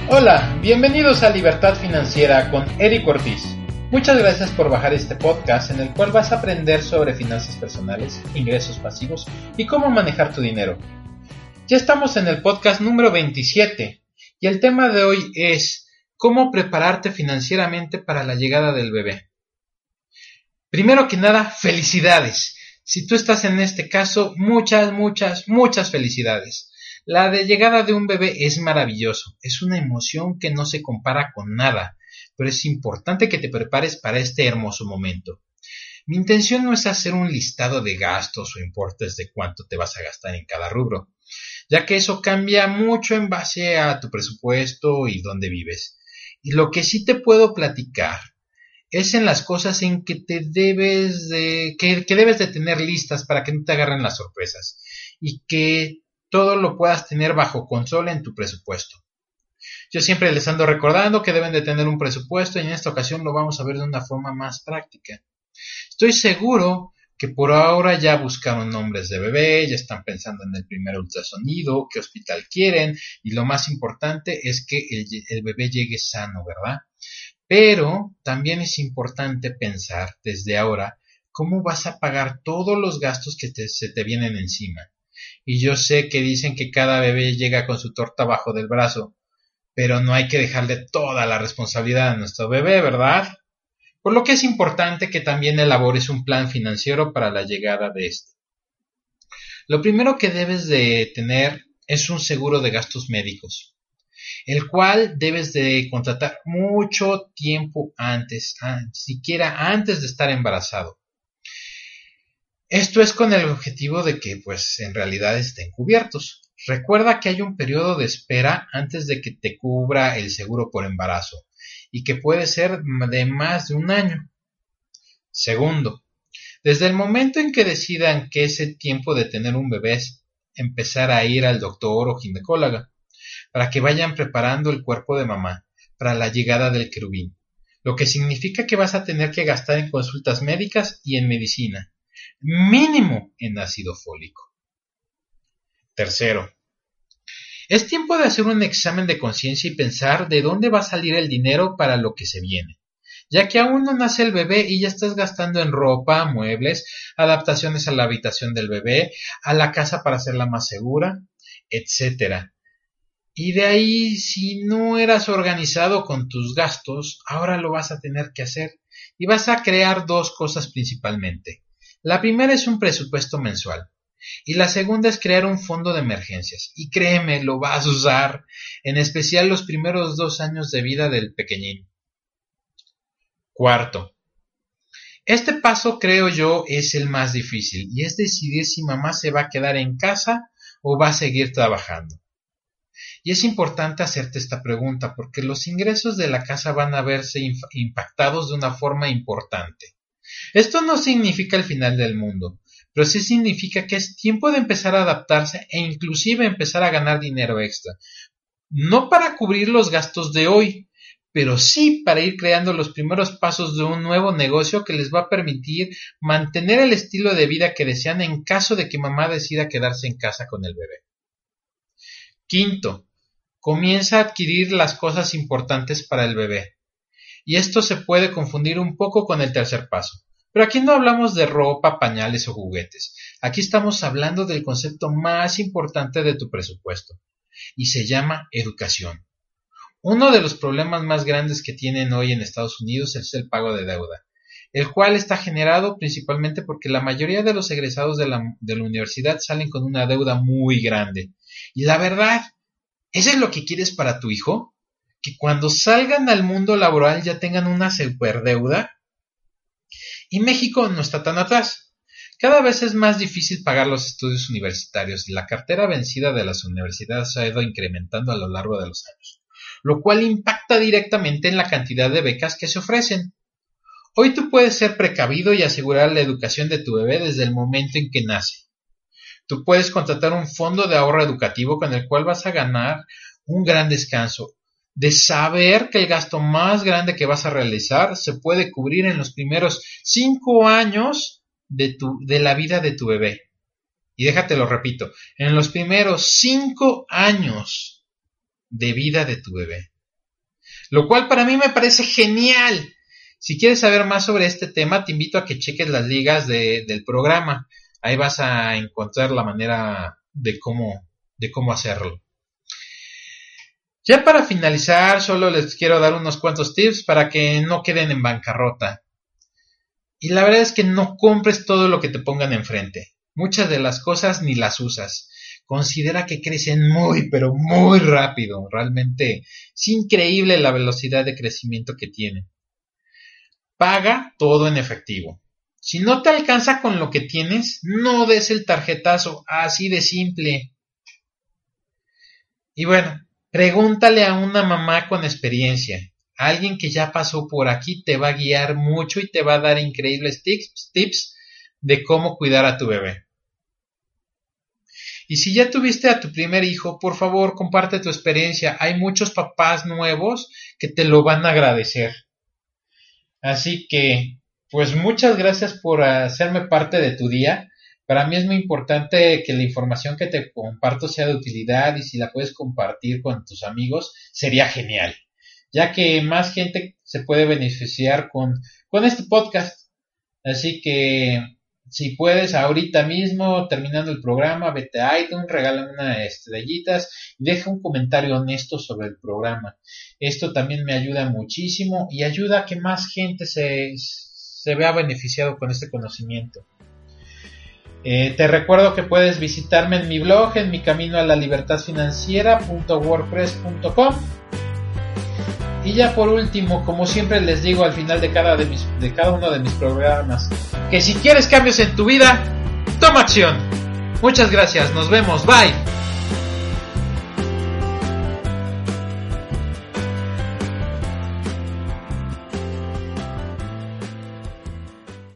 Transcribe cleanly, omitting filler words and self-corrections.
Hola, bienvenidos a Libertad Financiera con Eric Ortiz. Muchas gracias por bajar este podcast en el cual vas a aprender sobre finanzas personales, ingresos pasivos y cómo manejar tu dinero. Ya estamos en el podcast número 27 y el tema de hoy es cómo prepararte financieramente para la llegada del bebé. Primero que nada, felicidades. Si tú estás en este caso, muchas felicidades. La de llegada de un bebé es maravilloso, es una emoción que no se compara con nada, pero es importante que te prepares para este hermoso momento. Mi intención no es hacer un listado de gastos o importes de cuánto te vas a gastar en cada rubro, ya que eso cambia mucho en base a tu presupuesto y dónde vives. Y lo que sí te puedo platicar es en las cosas en que que debes de tener listas para que no te agarren las sorpresas y que todo lo puedas tener bajo control en tu presupuesto. Yo siempre les ando recordando que deben de tener un presupuesto y en esta ocasión lo vamos a ver de una forma más práctica. Estoy seguro que por ahora ya buscaron nombres de bebé, ya están pensando en el primer ultrasonido, qué hospital quieren y lo más importante es que el bebé llegue sano, ¿verdad? Pero también es importante pensar desde ahora cómo vas a pagar todos los gastos que se te vienen encima. Y yo sé que dicen que cada bebé llega con su torta bajo del brazo, pero no hay que dejarle toda la responsabilidad a nuestro bebé, ¿verdad? Por lo que es importante que también elabores un plan financiero para la llegada de este. Lo primero que debes de tener es un seguro de gastos médicos, el cual debes de contratar mucho tiempo antes, siquiera antes de estar embarazado. Esto es con el objetivo de que, en realidad estén cubiertos. Recuerda que hay un periodo de espera antes de que te cubra el seguro por embarazo y que puede ser de más de un año. Segundo, desde el momento en que decidan que es el tiempo de tener un bebé, empezar a ir al doctor o ginecóloga para que vayan preparando el cuerpo de mamá para la llegada del querubín, lo que significa que vas a tener que gastar en consultas médicas y en medicina. Mínimo en ácido fólico. Tercero, es tiempo de hacer un examen de conciencia y pensar de dónde va a salir el dinero para lo que se viene, ya que aún no nace el bebé y ya estás gastando en ropa, muebles, adaptaciones a la habitación del bebé, a la casa para hacerla más segura, etc. Y de ahí, si no eras organizado con tus gastos, ahora lo vas a tener que hacer y vas a crear dos cosas principalmente. La primera es un presupuesto mensual y la segunda es crear un fondo de emergencias. Y créeme, lo vas a usar, en especial los primeros 2 años de vida del pequeñín. Cuarto, este paso creo yo es el más difícil y es decidir si mamá se va a quedar en casa o va a seguir trabajando. Y es importante hacerte esta pregunta porque los ingresos de la casa van a verse impactados de una forma importante. Esto no significa el final del mundo, pero sí significa que es tiempo de empezar a adaptarse e inclusive empezar a ganar dinero extra. No para cubrir los gastos de hoy, pero sí para ir creando los primeros pasos de un nuevo negocio que les va a permitir mantener el estilo de vida que desean en caso de que mamá decida quedarse en casa con el bebé. Quinto, comienza a adquirir las cosas importantes para el bebé. Y esto se puede confundir un poco con el tercer paso. Pero aquí no hablamos de ropa, pañales o juguetes. Aquí estamos hablando del concepto más importante de tu presupuesto. Y se llama educación. Uno de los problemas más grandes que tienen hoy en Estados Unidos es el pago de deuda, el cual está generado principalmente porque la mayoría de los egresados de la universidad salen con una deuda muy grande. Y la verdad, ¿eso es lo que quieres para tu hijo? ¿Que cuando salgan al mundo laboral ya tengan una superdeuda? Y México no está tan atrás. Cada vez es más difícil pagar los estudios universitarios y la cartera vencida de las universidades ha ido incrementando a lo largo de los años, lo cual impacta directamente en la cantidad de becas que se ofrecen. Hoy tú puedes ser precavido y asegurar la educación de tu bebé desde el momento en que nace. Tú puedes contratar un fondo de ahorro educativo con el cual vas a ganar un gran descanso de saber que el gasto más grande que vas a realizar se puede cubrir en los primeros 5 años de la vida de tu bebé. Y déjate lo repito, en los primeros 5 años de vida de tu bebé. lo cual para mí me parece genial. Si quieres saber más sobre este tema, te invito a que cheques las ligas del programa. Ahí vas a encontrar la manera de cómo hacerlo. Ya para finalizar, solo les quiero dar unos cuantos tips para que no queden en bancarrota. Y la verdad es que no compres todo lo que te pongan enfrente. Muchas de las cosas ni las usas. Considera que crecen muy, pero muy rápido. Realmente es increíble la velocidad de crecimiento que tienen. Paga todo en efectivo. Si no te alcanza con lo que tienes, no des el tarjetazo, así de simple. Y bueno, pregúntale a una mamá con experiencia. Alguien que ya pasó por aquí te va a guiar mucho y te va a dar increíbles tips de cómo cuidar a tu bebé. Y si ya tuviste a tu primer hijo, por favor, comparte tu experiencia. Hay muchos papás nuevos que te lo van a agradecer. Así que, pues muchas gracias por hacerme parte de tu día. Para mí es muy importante que la información que te comparto sea de utilidad y si la puedes compartir con tus amigos, sería genial, ya que más gente se puede beneficiar con este podcast. Así que, si puedes, ahorita mismo, terminando el programa, vete a iTunes, regala unas estrellitas y deja un comentario honesto sobre el programa. Esto también me ayuda muchísimo y ayuda a que más gente se vea beneficiado con este conocimiento. Te recuerdo que puedes visitarme en mi blog, en mi camino a la libertad financiera.wordpress.com. Y ya por último, como siempre les digo al final de cada uno de mis programas, que si quieres cambios en tu vida, toma acción. Muchas gracias, nos vemos, bye.